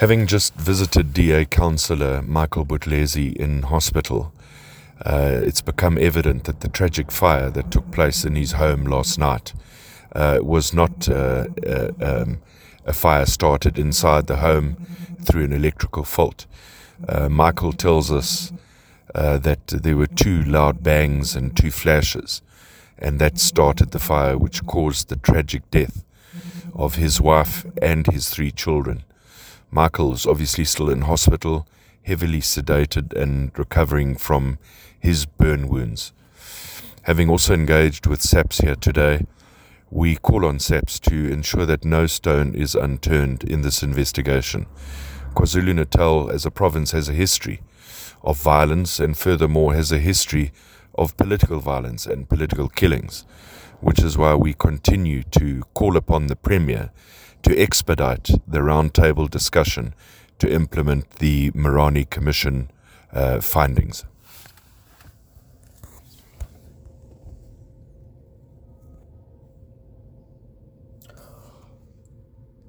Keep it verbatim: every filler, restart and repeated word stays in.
Having just visited D A councillor Michael Buthelezi in hospital, uh, it's become evident that the tragic fire that took place in his home last night uh, was not uh, uh, um, a fire started inside the home through an electrical fault. Uh, Michael tells us uh, that there were two loud bangs and two flashes, and that started the fire, which caused the tragic death of his wife and his three children. Michael is obviously still in hospital, heavily sedated and recovering from his burn wounds. Having also engaged with SAPS here today, we call on SAPS to ensure that no stone is unturned in this investigation. KwaZulu-Natal as a province has a history of violence and furthermore has a history of political violence and political killings, which is why we continue to call upon the Premier to expedite the roundtable discussion to implement the Marani Commission uh, findings.